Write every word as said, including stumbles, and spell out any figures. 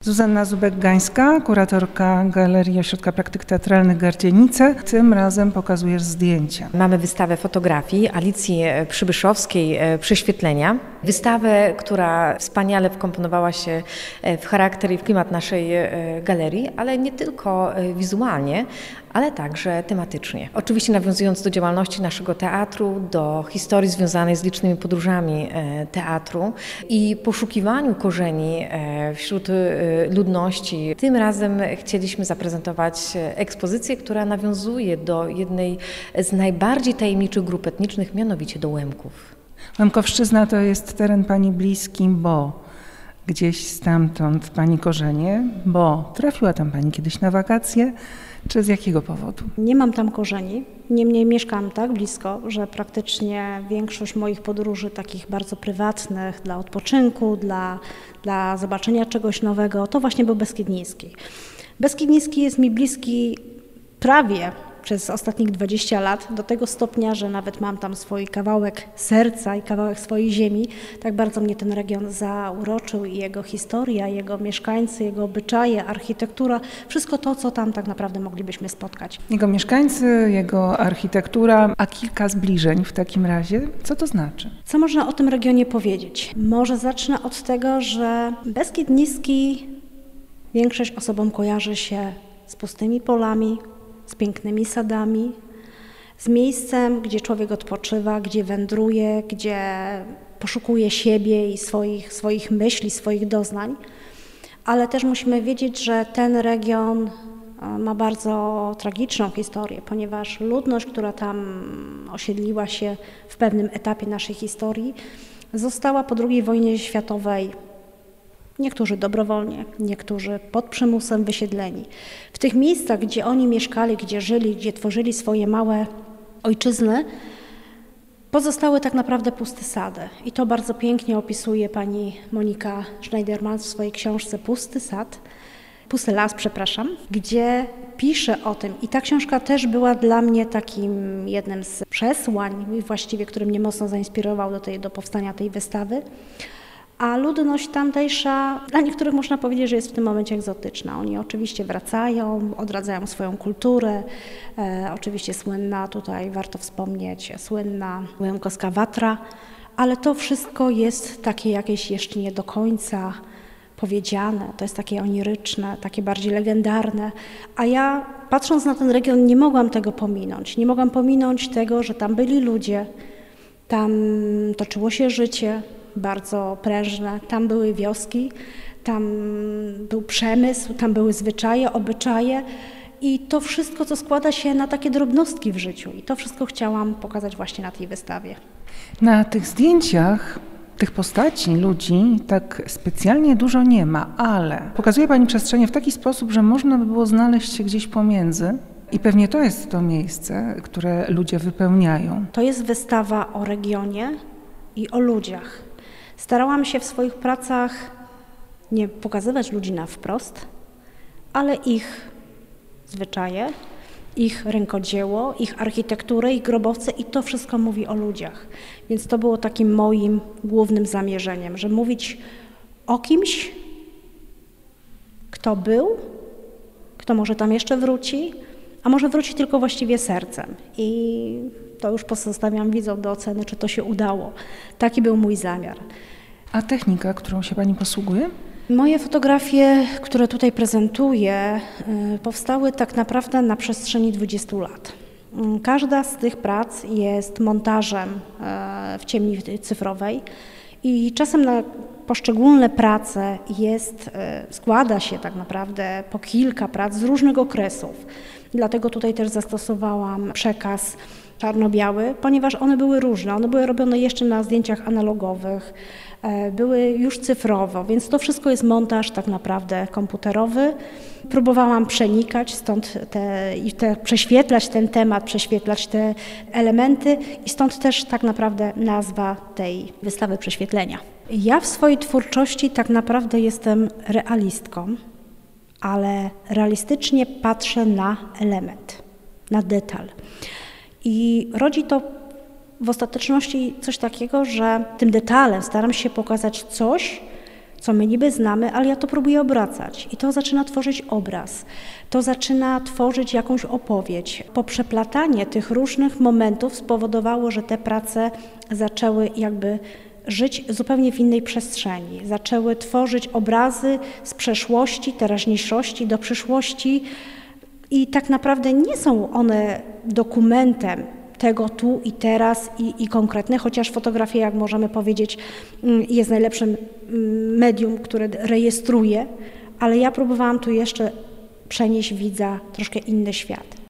Zuzanna Zubek-Gańska, kuratorka Galerii Ośrodka Praktyk Teatralnych Gardzienice. Tym razem pokazujesz zdjęcia. Mamy wystawę fotografii Alicji Przybyszowskiej Prześwietlenia. Wystawę, która wspaniale wkomponowała się w charakter i w klimat naszej galerii, ale nie tylko wizualnie, ale także tematycznie. Oczywiście nawiązując do działalności naszego teatru, do historii związanej z licznymi podróżami teatru i poszukiwaniu korzeni wśród ludności. Tym razem chcieliśmy zaprezentować ekspozycję, która nawiązuje do jednej z najbardziej tajemniczych grup etnicznych, mianowicie do Łemków. Łemkowszczyzna to jest teren Pani bliski, bo gdzieś stamtąd Pani korzenie, bo trafiła tam Pani kiedyś na wakacje, czy z jakiego powodu? Nie mam tam korzeni, niemniej mieszkam tak blisko, że praktycznie większość moich podróży takich bardzo prywatnych, dla odpoczynku, dla, dla zobaczenia czegoś nowego, to właśnie był Beskid Niski. Beskid Niski jest mi bliski prawie przez ostatnich dwadzieścia lat, do tego stopnia, że nawet mam tam swój kawałek serca i kawałek swojej ziemi. Tak bardzo mnie ten region zauroczył i jego historia, jego mieszkańcy, jego obyczaje, architektura, wszystko to, co tam tak naprawdę moglibyśmy spotkać. Jego mieszkańcy, jego architektura, a kilka zbliżeń w takim razie. Co to znaczy? Co można o tym regionie powiedzieć? Może zacznę od tego, że Beskid Niski większość osobom kojarzy się z pustymi polami, z pięknymi sadami, z miejscem, gdzie człowiek odpoczywa, gdzie wędruje, gdzie poszukuje siebie i swoich, swoich myśli, swoich doznań. Ale też musimy wiedzieć, że ten region ma bardzo tragiczną historię, ponieważ ludność, która tam osiedliła się w pewnym etapie naszej historii, została po drugiej wojnie światowej niektórzy dobrowolnie, niektórzy pod przymusem wysiedleni. W tych miejscach, gdzie oni mieszkali, gdzie żyli, gdzie tworzyli swoje małe ojczyzny, pozostały tak naprawdę puste sady. I to bardzo pięknie opisuje pani Monika Schneiderman w swojej książce Pusty sad, Pusty las, przepraszam, gdzie pisze o tym. I ta książka też była dla mnie takim jednym z przesłań, właściwie, który mnie mocno zainspirował do, tej, do powstania tej wystawy. A ludność tamtejsza, dla niektórych można powiedzieć, że jest w tym momencie egzotyczna. Oni oczywiście wracają, odradzają swoją kulturę. E, oczywiście słynna, tutaj warto wspomnieć, słynna łemkowska Watra, ale to wszystko jest takie jakieś jeszcze nie do końca powiedziane, to jest takie oniryczne, takie bardziej legendarne. A ja, patrząc na ten region, nie mogłam tego pominąć. Nie mogłam pominąć tego, że tam byli ludzie, tam toczyło się życie, bardzo prężne. Tam były wioski, tam był przemysł, tam były zwyczaje, obyczaje i to wszystko, co składa się na takie drobnostki w życiu. I to wszystko chciałam pokazać właśnie na tej wystawie. Na tych zdjęciach tych postaci, ludzi tak specjalnie dużo nie ma, ale pokazuje Pani przestrzenie w taki sposób, że można by było znaleźć się gdzieś pomiędzy. I pewnie to jest to miejsce, które ludzie wypełniają. To jest wystawa o regionie i o ludziach. Starałam się w swoich pracach nie pokazywać ludzi na wprost, ale ich zwyczaje, ich rękodzieło, ich architekturę, ich grobowce i to wszystko mówi o ludziach. Więc to było takim moim głównym zamierzeniem, że mówić o kimś, kto był, kto może tam jeszcze wróci, a może wróci tylko właściwie sercem. I to już pozostawiam widzom do oceny, czy to się udało. Taki był mój zamiar. A technika, którą się Pani posługuje? Moje fotografie, które tutaj prezentuję, powstały tak naprawdę na przestrzeni dwudziestu lat. Każda z tych prac jest montażem w ciemni cyfrowej i czasem na poszczególne prace jest, składa się tak naprawdę po kilka prac z różnych okresów. Dlatego tutaj też zastosowałam przekaz czarno-biały, ponieważ one były różne. One były robione jeszcze na zdjęciach analogowych, były już cyfrowo, więc to wszystko jest montaż tak naprawdę komputerowy. Próbowałam przenikać, stąd te, i te, prześwietlać ten temat, prześwietlać te elementy i stąd też tak naprawdę nazwa tej wystawy Prześwietlenia. Ja w swojej twórczości tak naprawdę jestem realistką, ale realistycznie patrzę na element, na detal. I rodzi to w ostateczności coś takiego, że tym detalem staram się pokazać coś, co my niby znamy, ale ja to próbuję obracać. I to zaczyna tworzyć obraz, to zaczyna tworzyć jakąś opowieść. Poprzeplatanie tych różnych momentów spowodowało, że te prace zaczęły jakby żyć zupełnie w innej przestrzeni. Zaczęły tworzyć obrazy z przeszłości, teraźniejszości do przyszłości i tak naprawdę nie są one dokumentem tego tu i teraz i, i konkretne, chociaż fotografia, jak możemy powiedzieć, jest najlepszym medium, które rejestruje, ale ja próbowałam tu jeszcze przenieść widza troszkę inny świat.